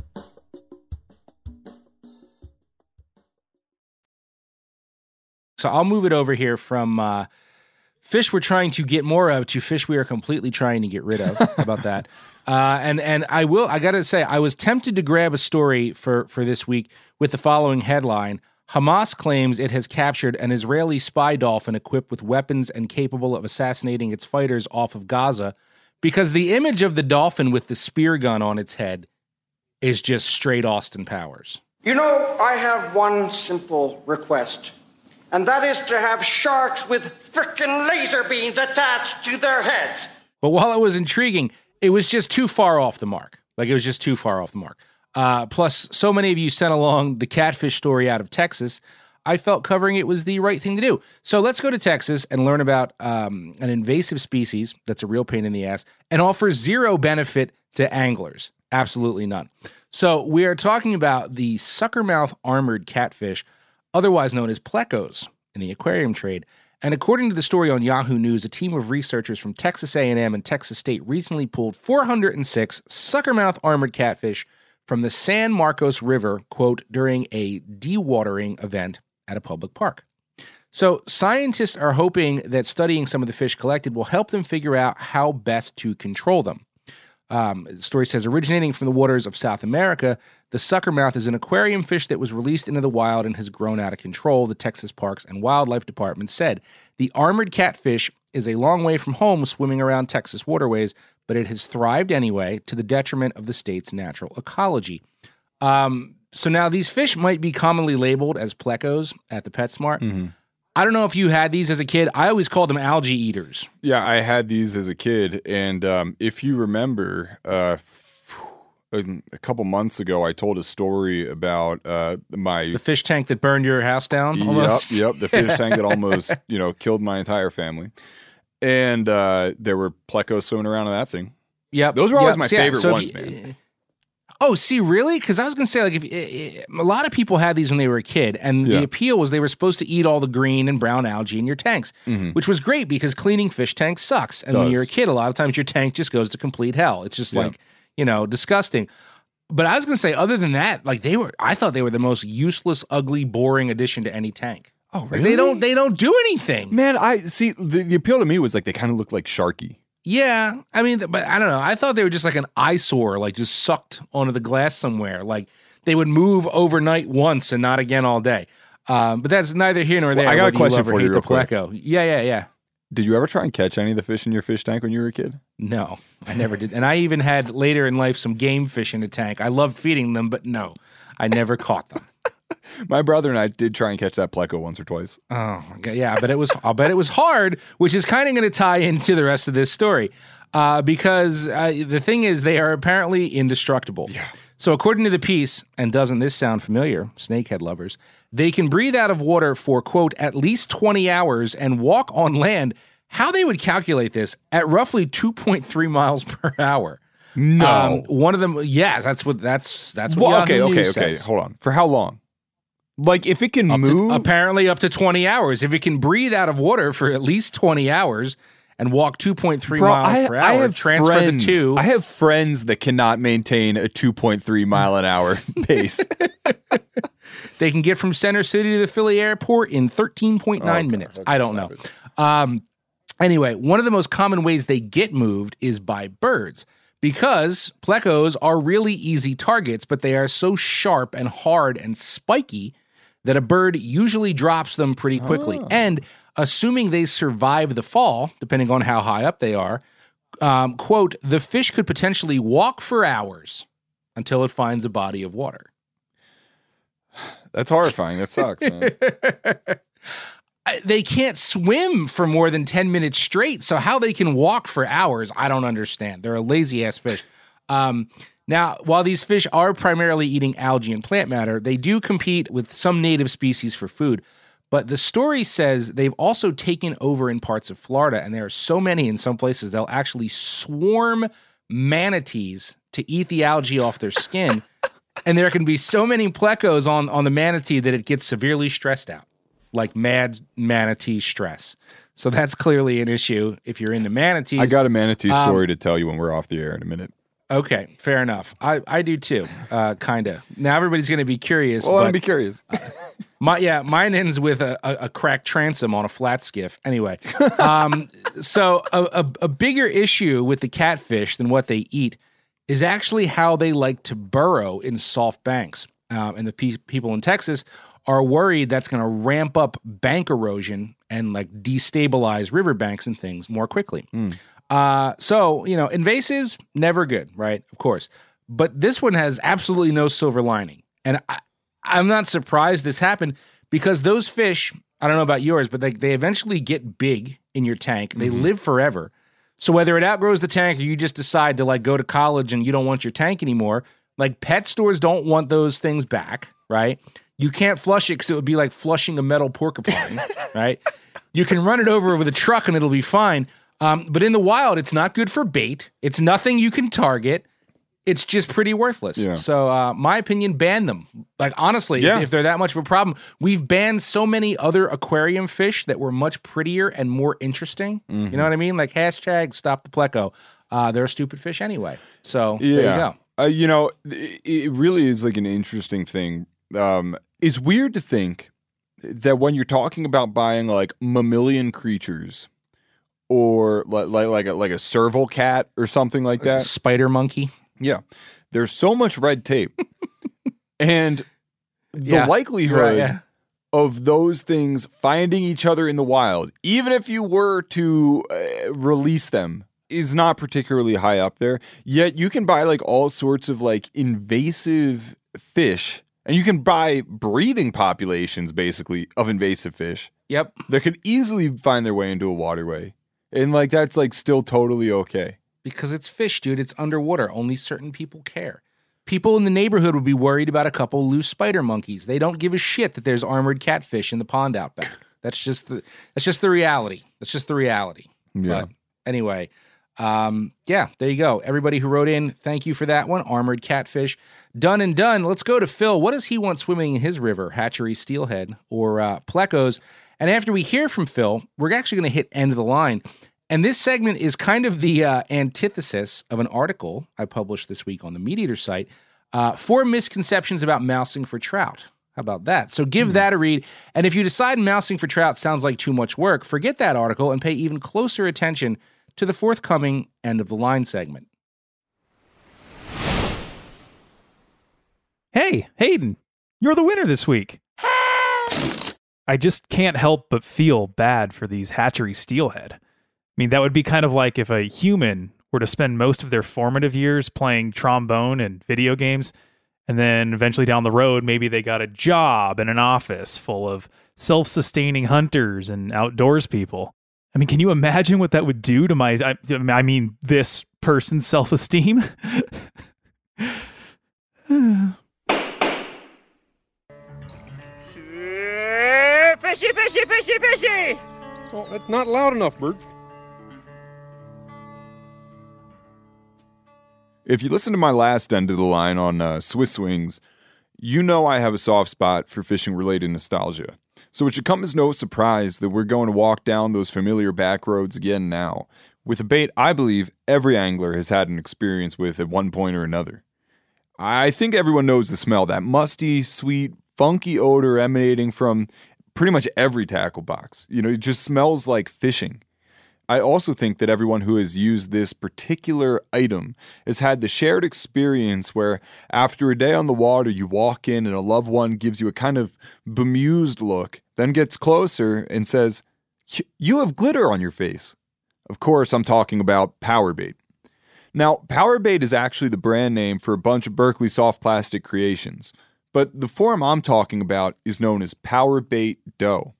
So I'll move it over here from fish we're trying to get more of to fish we are completely trying to get rid of. How about that? And I got to say, I was tempted to grab a story for this week with the following headline. Hamas claims it has captured an Israeli spy dolphin equipped with weapons and capable of assassinating its fighters off of Gaza, because the image of the dolphin with the spear gun on its head is just straight Austin Powers. You know, I have one simple request, and that is to have sharks with frickin' laser beams attached to their heads. But while it was intriguing, it was just too far off the mark. Like, it was just too far off the mark. Plus, so many of you sent along the catfish story out of Texas, I felt covering it was the right thing to do. So let's go to Texas and learn about an invasive species that's a real pain in the ass and offers zero benefit to anglers. Absolutely none. So we are talking about the suckermouth armored catfish, otherwise known as plecos in the aquarium trade. And according to the story on Yahoo News, a team of researchers from Texas A&M and Texas State recently pulled 406 suckermouth armored catfish from the San Marcos River, quote, during a dewatering event at a public park. So scientists are hoping that studying some of the fish collected will help them figure out how best to control them. The story says, originating from the waters of South America, the suckermouth is an aquarium fish that was released into the wild and has grown out of control, the Texas Parks and Wildlife Department said. The armored catfish is a long way from home swimming around Texas waterways, but it has thrived anyway to the detriment of the state's natural ecology. So now these fish might be commonly labeled as plecos at the PetSmart. Mm-hmm. I don't know if you had these as a kid. I always called them algae eaters. Yeah, I had these as a kid. And if you remember, a couple months ago, I told a story about the fish tank that burned your house down almost? Yep, the fish tank that almost killed my entire family. And there were plecos swimming around in that thing. Yep. Those were always my favorite ones, man. Oh, see, really? Because I was going to say, like, a lot of people had these when they were a kid, and the appeal was they were supposed to eat all the green and brown algae in your tanks, which was great because cleaning fish tanks sucks. And when you're a kid, a lot of times your tank just goes to complete hell. It's just like, disgusting. But I was going to say, other than that, like I thought they were the most useless, ugly, boring addition to any tank. Oh, really? Like they don't do anything. Man, I see. The appeal to me was like they kind of look like Sharky. Yeah, I mean, but I don't know. I thought they were just like an eyesore, like just sucked onto the glass somewhere. Like they would move overnight once and not again all day. But that's neither here nor there. Well, I got a question for you real quick. Yeah. Did you ever try and catch any of the fish in your fish tank when you were a kid? No, I never did. And I even had later in life some game fish in the tank. I loved feeding them, but no, I never caught them. My brother and I did try and catch that pleco once or twice. Oh, yeah, but I'll bet it was hard, which is kind of going to tie into the rest of this story. Because the thing is, they are apparently indestructible. Yeah. So according to the piece, and doesn't this sound familiar, snakehead lovers, they can breathe out of water for, quote, at least 20 hours and walk on land. How they would calculate this at roughly 2.3 miles per hour. No. One of them, yes, that's what Yahoo News says. Hold on. For how long? Like if it can move? Apparently up to 20 hours. If it can breathe out of water for at least 20 hours and walk 2.3 miles per hour, transfer the two. I have friends that cannot maintain a 2.3 mile an hour pace. They can get from Center City to the Philly airport in 13.9 minutes. I don't know. Anyway, one of the most common ways they get moved is by birds, because plecos are really easy targets, but they are so sharp and hard and spiky that a bird usually drops them pretty quickly. And assuming they survive the fall, depending on how high up they are, quote, the fish could potentially walk for hours until it finds a body of water. That's horrifying. That sucks, man. They can't swim for more than 10 minutes straight, so how they can walk for hours, I don't understand. They're a lazy-ass fish. Now, while these fish are primarily eating algae and plant matter, they do compete with some native species for food. But the story says they've also taken over in parts of Florida, and there are so many in some places they'll actually swarm manatees to eat the algae off their skin. And there can be so many plecos on the manatee that it gets severely stressed out. Like mad manatee stress. So that's clearly an issue if you're into manatees. I got a manatee story to tell you when we're off the air in a minute. Okay, fair enough. I do too, kind of. Now everybody's going to be curious. Well, I'm be curious. Mine ends with a cracked transom on a flat skiff. Anyway, so a bigger issue with the catfish than what they eat is actually how they like to burrow in soft banks. And the people in Texas are worried that's going to ramp up bank erosion and like destabilize riverbanks and things more quickly. So, invasives, never good, right? Of course. But this one has absolutely no silver lining. And I'm not surprised this happened because those fish, I don't know about yours, but they eventually get big in your tank. They live forever. So whether it outgrows the tank or you just decide to like go to college and you don't want your tank anymore, like pet stores don't want those things back, right? You can't flush it because it would be like flushing a metal porcupine, right? You can run it over with a truck and it'll be fine. But in the wild, it's not good for bait. It's nothing you can target. It's just pretty worthless. Yeah. So my opinion, ban them. Like, honestly, if they're that much of a problem, we've banned so many other aquarium fish that were much prettier and more interesting. You know what I mean? Like, hashtag stop the pleco. They're a stupid fish anyway. So there you go. It really is like an interesting thing. It's weird to think that when you're talking about buying like mammalian creatures or like a serval cat or something like that, spider monkey. Yeah, there's so much red tape, and the likelihood of those things finding each other in the wild, even if you were to release them, is not particularly high up there. Yet you can buy like all sorts of like invasive fish. And you can buy breeding populations, basically, of invasive fish. Yep. That could easily find their way into a waterway. And, like, that's, like, still totally okay. Because it's fish, dude. It's underwater. Only certain people care. People in the neighborhood would be worried about a couple loose spider monkeys. They don't give a shit that there's armored catfish in the pond out back. That's just the reality. That's just the reality. Yeah. But anyway, there you go. Everybody who wrote in, thank you for that one. Armored catfish. Done and done. Let's go to Phil. What does he want swimming in his river? Hatchery, steelhead, or plecos? And after we hear from Phil, we're actually going to hit end of the line. And this segment is kind of the antithesis of an article I published this week on the MeatEater site 4 misconceptions about mousing for trout. How about that? So give that a read. And if you decide mousing for trout sounds like too much work, forget that article and pay even closer attention to the forthcoming End of the Line segment. Hey, Hayden, you're the winner this week. I just can't help but feel bad for these hatchery steelhead. I mean, that would be kind of like if a human were to spend most of their formative years playing trombone and video games, and then eventually down the road, maybe they got a job in an office full of self-sustaining hunters and outdoors people. I mean, can you imagine what that would do to this person's self-esteem? Fishy, fishy, fishy, fishy! Well, that's not loud enough, Bert. If you listen to my last End of the Line on Swiss Swings, you know I have a soft spot for fishing-related nostalgia. So it should come as no surprise that we're going to walk down those familiar back roads again now, with a bait I believe every angler has had an experience with at one point or another. I think everyone knows the smell, that musty, sweet, funky odor emanating from pretty much every tackle box. You know, it just smells like fishing. I also think that everyone who has used this particular item has had the shared experience where after a day on the water, you walk in and a loved one gives you a kind of bemused look, then gets closer and says, "You have glitter on your face." Of course, I'm talking about Powerbait. Now, Powerbait is actually the brand name for a bunch of Berkley soft plastic creations, but the form I'm talking about is known as Powerbait Dough.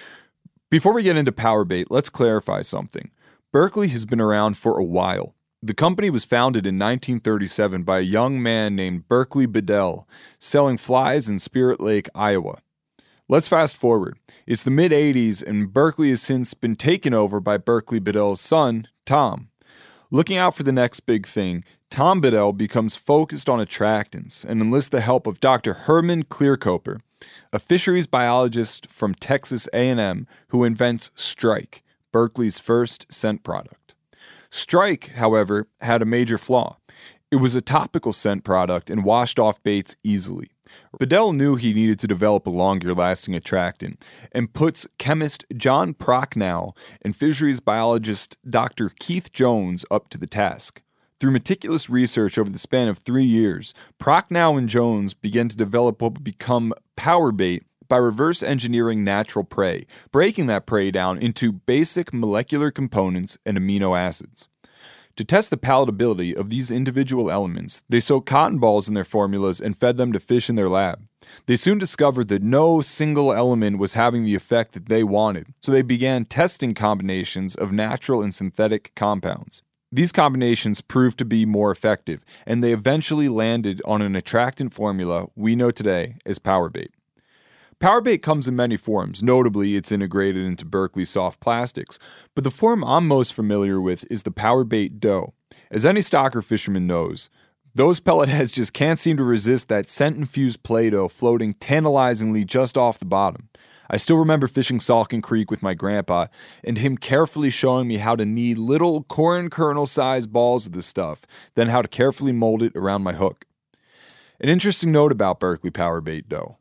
Before we get into Powerbait, let's clarify something. Berkley has been around for a while. The company was founded in 1937 by a young man named Berkley Bedell, selling flies in Spirit Lake, Iowa. Let's fast forward. It's the mid-'80s, and Berkley has since been taken over by Berkley Bedell's son, Tom. Looking out for the next big thing, Tom Bedell becomes focused on attractants and enlists the help of Dr. Herman Clearcoper, a fisheries biologist from Texas A&M who invents Strike, Berkley's first scent product. Strike, however, had a major flaw. It was a topical scent product and washed off baits easily. Bedell knew he needed to develop a longer-lasting attractant and puts chemist John Prochnow and fisheries biologist Dr. Keith Jones up to the task. Through meticulous research over the span of 3 years, Prochnow and Jones began to develop what would become Powerbait by reverse engineering natural prey, breaking that prey down into basic molecular components and amino acids. To test the palatability of these individual elements, they soaked cotton balls in their formulas and fed them to fish in their lab. They soon discovered that no single element was having the effect that they wanted, so they began testing combinations of natural and synthetic compounds. These combinations proved to be more effective, and they eventually landed on an attractant formula we know today as Powerbait. Powerbait comes in many forms. Notably, it's integrated into Berkley soft plastics, but the form I'm most familiar with is the Powerbait Dough. As any stocker fisherman knows, those pellet heads just can't seem to resist that scent-infused Play-Doh floating tantalizingly just off the bottom. I still remember fishing Salkin Creek with my grandpa and him carefully showing me how to knead little corn kernel-sized balls of this stuff, then how to carefully mold it around my hook. An interesting note about Berkley Powerbait Dough.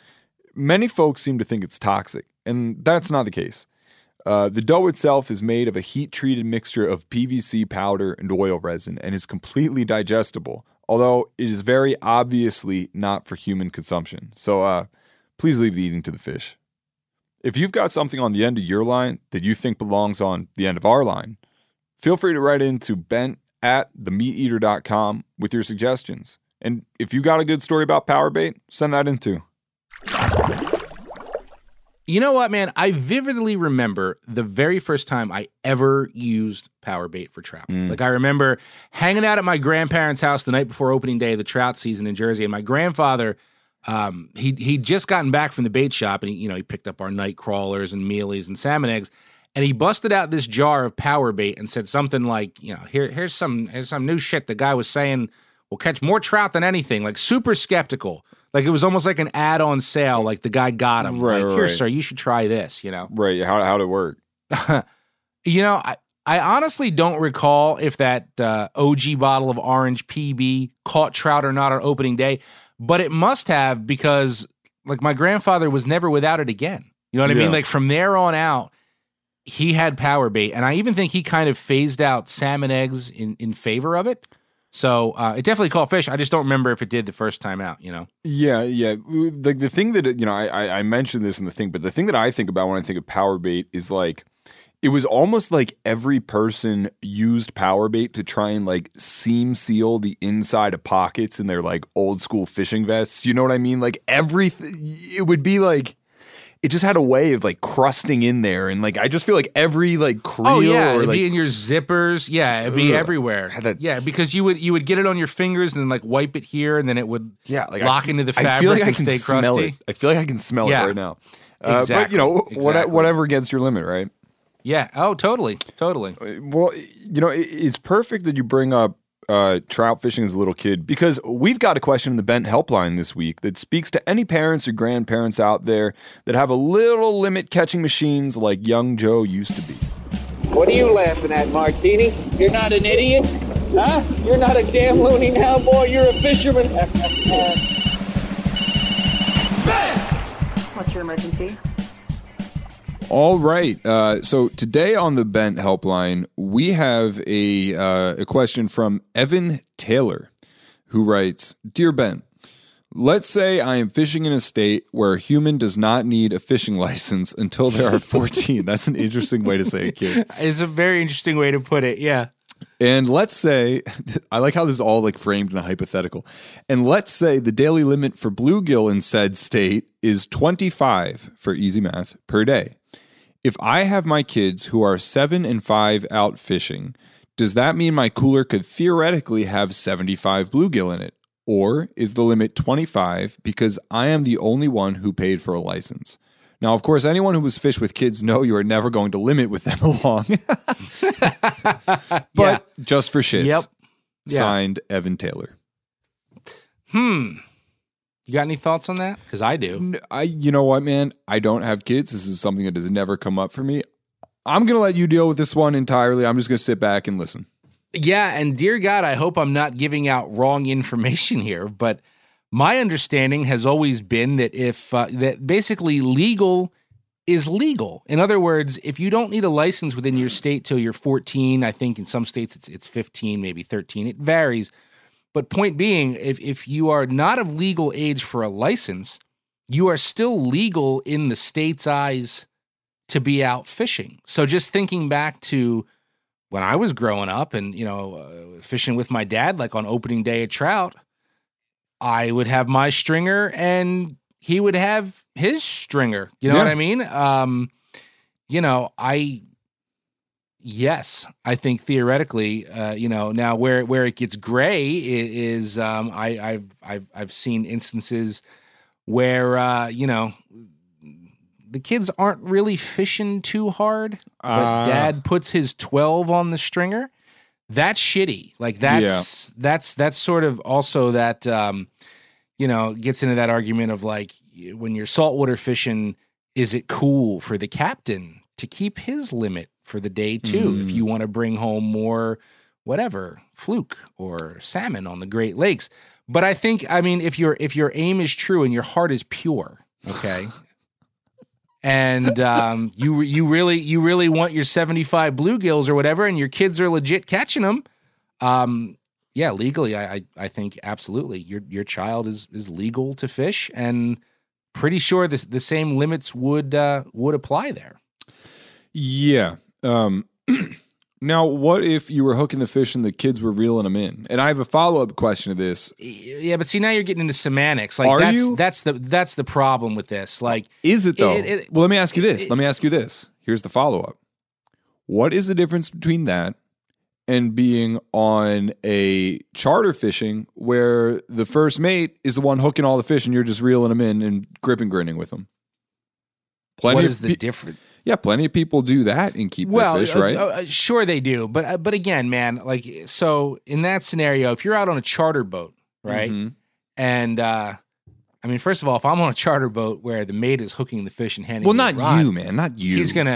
Many folks seem to think it's toxic, and that's not the case. The dough itself is made of a heat-treated mixture of PVC powder and oil resin and is completely digestible, although it is very obviously not for human consumption. So please leave the eating to the fish. If you've got something on the end of your line that you think belongs on the end of our line, feel free to write into bent@themeateater.com with your suggestions. And if you got a good story about Powerbait, send that in too. You know what, man? I vividly remember the very first time I ever used Powerbait for trout. Like, I remember hanging out at my grandparents' house the night before opening day of the trout season in Jersey, and my grandfather, he'd just gotten back from the bait shop, and he picked up our night crawlers and mealies and salmon eggs, and he busted out this jar of Powerbait and said something like, here's some new shit the guy was saying will catch more trout than anything, like super skeptical. Like, it was almost like an ad-on sale, like the guy got him. Right, like, here, sir, you should try this, Right, how'd it work? I honestly don't recall if that OG bottle of orange PB caught trout or not on opening day, but it must have, because like my grandfather was never without it again. You know what I mean? Like from there on out, he had power bait, and I even think he kind of phased out salmon eggs in favor of it. So it definitely caught fish. I just don't remember if it did the first time out, you know? Yeah. The thing that, you know, I mentioned this in the thing, but the thing that I think about when I think of power bait is like, it was almost like every person used power bait to try and like seam seal the inside of pockets in their like old school fishing vests. You know what I mean? Like everything, it would be like, it just had a way of like crusting in there, and like I just feel like every like creel it'd be in your zippers. Yeah, it'd be everywhere. Yeah, because you would get it on your fingers and then like wipe it here, and then it would lock into the fabric. I feel like and I can stay smell crusty. it. I feel like I can smell it right now. Exactly. But you know, whatever against your limit, right? Yeah. Oh, totally. Well, you know, it's perfect that you bring up trout fishing as a little kid, because we've got a question in the Bent Helpline this week that speaks to any parents or grandparents out there that have a little limit catching machines like young Joe used to be. What are you laughing at, Martini? You're not an idiot? Huh? You're not a damn loony now, boy. You're a fisherman. What's your emergency? All right. So today on the Bent Helpline, we have a question from Evan Taylor, who writes, "Dear Bent, let's say I am fishing in a state where a human does not need a fishing license until they are 14. That's an interesting way to say it, kid. It's a very interesting way to put it. Yeah. And let's say, I like how this is all like framed in a hypothetical. And let's say the daily limit for bluegill in said state is 25, for easy math, per day. If I have my kids who are 7 and 5 out fishing, does that mean my cooler could theoretically have 75 bluegill in it? Or is the limit 25 because I am the only one who paid for a license? Now, of course, anyone who has fished with kids know you are never going to limit with them along. But just for shits. Yep. Signed, Evan Taylor. You got any thoughts on that? Because I do. You know what, man? I don't have kids. This is something that has never come up for me. I'm going to let you deal with this one entirely. I'm just going to sit back and listen. Yeah, and dear God, I hope I'm not giving out wrong information here, but my understanding has always been that that basically legal is legal. In other words, if you don't need a license within your state till you're 14, I think in some states it's 15, maybe 13. It varies. But point being, if you are not of legal age for a license, you are still legal in the state's eyes to be out fishing. So just thinking back to when I was growing up and, you know, fishing with my dad, like on opening day of trout, I would have my stringer and he would have his stringer. You know what I mean? You know, yes, I think theoretically, you know, now where it gets gray is I've seen instances where you know, the kids aren't really fishing too hard, but dad puts his 12 on the stringer. That's shitty. Like that's sort of also that you know, gets into that argument of like, when you're saltwater fishing, is it cool for the captain to keep his limit for the day too, if you want to bring home more, whatever, fluke or salmon on the Great Lakes? But I think, I mean, if your aim is true and your heart is pure, okay, and you really want your 75 bluegills or whatever, and your kids are legit catching them, yeah, legally, I think absolutely your child is legal to fish, and pretty sure the same limits would apply there. Yeah. Now, what if you were hooking the fish and the kids were reeling them in? And I have a follow-up question to this. Yeah, but see, now you're getting into semantics. Like, that's the problem with this. Like, is it though? Well, let me ask you this. Here's the follow-up. What is the difference between that and being on a charter fishing where the first mate is the one hooking all the fish and you're just reeling them in and grip and grinning with them? What is the difference? Yeah, plenty of people do that and keep their fish, right? Sure they do. But again, man, like, so in that scenario, if you're out on a charter boat, right? Mm-hmm. And, I mean, first of all, if I'm on a charter boat where the mate is hooking the fish and handing me a rod, you, man, not you. He's going to,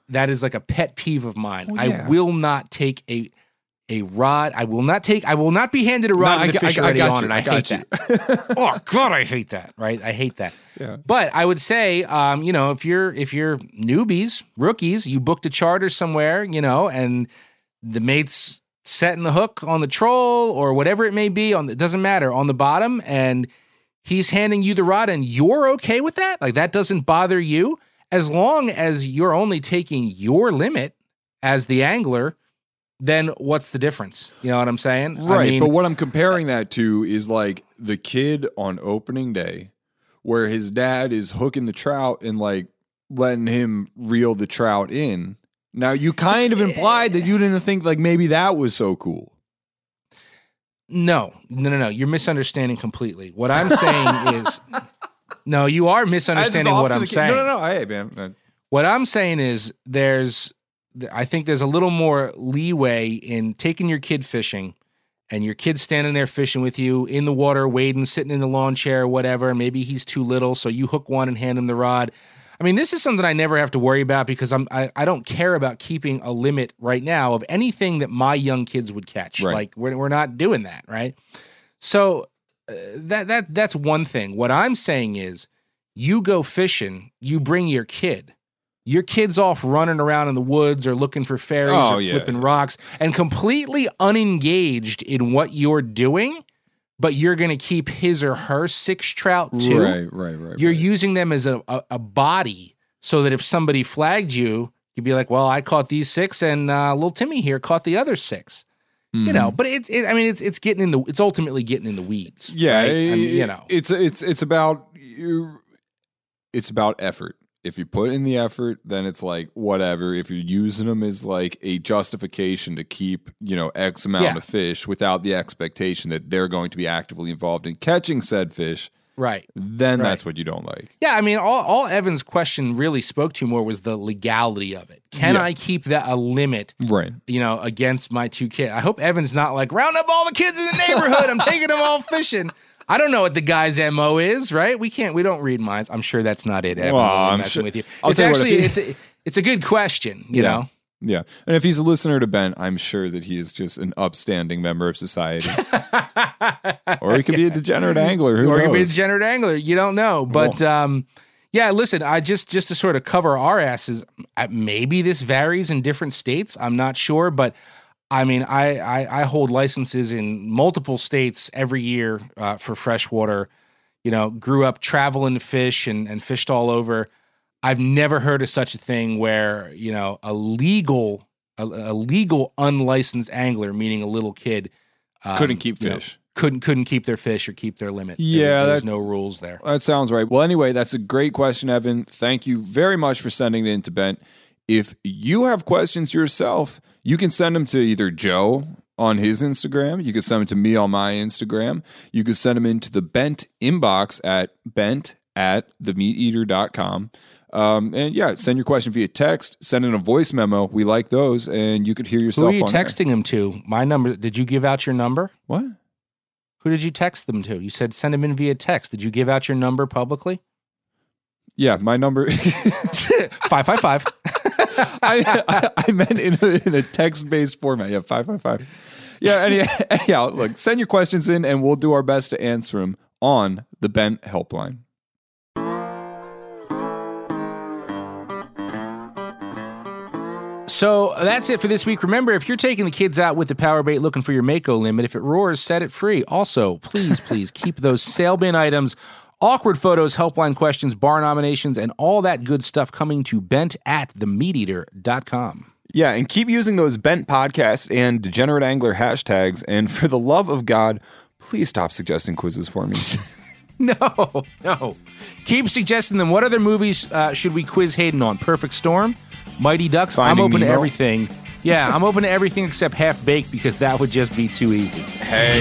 that is like a pet peeve of mine. Well, yeah. I will not take a rod. I will not be handed a rod with a fish already on it. I hate that. Oh God, I hate that. Right? I hate that. Yeah. But I would say, if you're newbies, rookies, you booked a charter somewhere, and the mate's setting the hook on the troll or whatever it may be it doesn't matter, on the bottom, and he's handing you the rod and you're okay with that? Like, that doesn't bother you? As long as you're only taking your limit as the angler, then what's the difference? You know what I'm saying? Right. But what I'm comparing that to is like the kid on opening day where his dad is hooking the trout and like letting him reel the trout in. Now, you kind of implied that you didn't think like maybe that was so cool. No. You're misunderstanding completely. What I'm saying is, no, you are misunderstanding what I'm saying. No. Hey, man. What I'm saying is I think there's a little more leeway in taking your kid fishing and your kid's standing there fishing with you in the water, wading, sitting in the lawn chair or whatever. Maybe he's too little, so you hook one and hand him the rod. I mean, this is something I never have to worry about because I don't care about keeping a limit right now of anything that my young kids would catch. Right. Like we're not doing that, right? So that's one thing. What I'm saying is, you go fishing, you bring your kid. Your kid's off running around in the woods or looking for fairies or flipping rocks and completely unengaged in what you're doing. But you're going to keep his or her 6 trout too. Right. You're using them as a body so that if somebody flagged you, you'd be like, well, I caught these 6 and little Timmy here caught the other 6. Mm-hmm. But it's ultimately getting in the weeds. Yeah. Right? It's about effort. If you put in the effort, then it's like whatever. If you're using them as like a justification to keep, X amount of fish without the expectation that they're going to be actively involved in catching said fish, right? Then that's what you don't like. Yeah, I mean, all Evan's question really spoke to more was the legality of it. Can I keep that a limit, right? Against my 2 kids? I hope Evan's not like, round up all the kids in the neighborhood. I'm taking them all fishing. I don't know what the guy's MO is, right? We don't read minds. I'm sure that's not it. Evan. Well, I'm messing with you. It's a good question, you know? Yeah. And if he's a listener to Ben, I'm sure that he is just an upstanding member of society. Or he could be a degenerate angler. Who knows? He could be a degenerate angler. You don't know. But listen, I just to sort of cover our asses, maybe this varies in different states. I'm not sure, but I mean, I hold licenses in multiple states every year for freshwater. Grew up traveling to fish and fished all over. I've never heard of such a thing where a legal unlicensed angler, meaning a little kid, couldn't keep fish. Couldn't keep their fish or keep their limit. Yeah, there's no rules there. That sounds right. Well, anyway, that's a great question, Evan. Thank you very much for sending it in to Ben. If you have questions yourself, you can send them to either Joe on his Instagram. You can send them to me on my Instagram. You can send them into the Bent inbox at bent@themeateater.com. Send your question via text. Send in a voice memo. We like those, and you could hear yourself. Who are you on texting there. him to? My number. Did you give out your number? What? Who did you text them to? You said send them in via text. Did you give out your number publicly? Yeah, my number 555. I meant in a text-based format. Yeah, 555. Yeah, anyhow, look, send your questions in, and we'll do our best to answer them on the Bent Helpline. So that's it for this week. Remember, if you're taking the kids out with the power bait looking for your Mako limit, if it roars, set it free. Also, please keep those sale bin items, awkward photos, helpline questions, bar nominations, and all that good stuff coming to bent@themeateater.com. Yeah, and keep using those Bent Podcast and Degenerate Angler hashtags. And for the love of God, please stop suggesting quizzes for me. No. Keep suggesting them. What other movies should we quiz Hayden on? Perfect Storm? Mighty Ducks? Finding I'm open Nemo? to everything. Yeah, I'm open to everything except Half-Baked because that would just be too easy. Hey.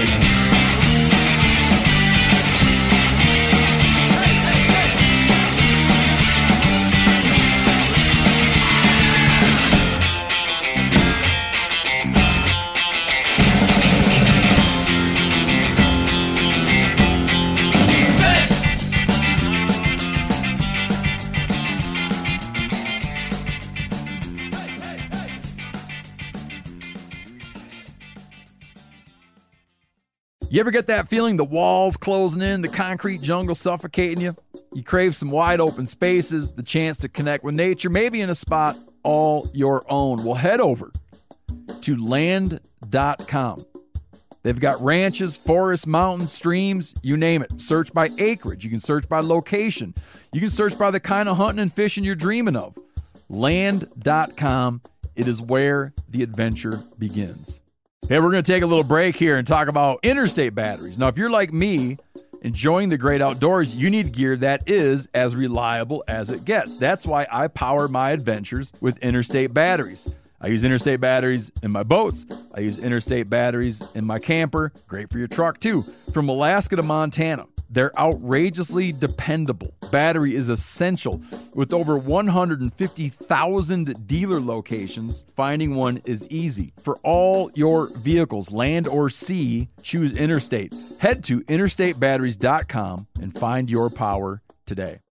You ever get that feeling the walls closing in, the concrete jungle suffocating you? You crave some wide open spaces, the chance to connect with nature, maybe in a spot all your own. Well, head over to land.com. They've got ranches, forests, mountains, streams, you name it. Search by acreage. You can search by location. You can search by the kind of hunting and fishing you're dreaming of. Land.com. It is where the adventure begins. Hey, we're going to take a little break here and talk about Interstate batteries. Now, if you're like me, enjoying the great outdoors, you need gear that is as reliable as it gets. That's why I power my adventures with Interstate batteries. I use Interstate batteries in my boats. I use Interstate batteries in my camper. Great for your truck, too. From Alaska to Montana, they're outrageously dependable. Battery is essential. With over 150,000 dealer locations, finding one is easy. For all your vehicles, land or sea, choose Interstate. Head to interstatebatteries.com and find your power today.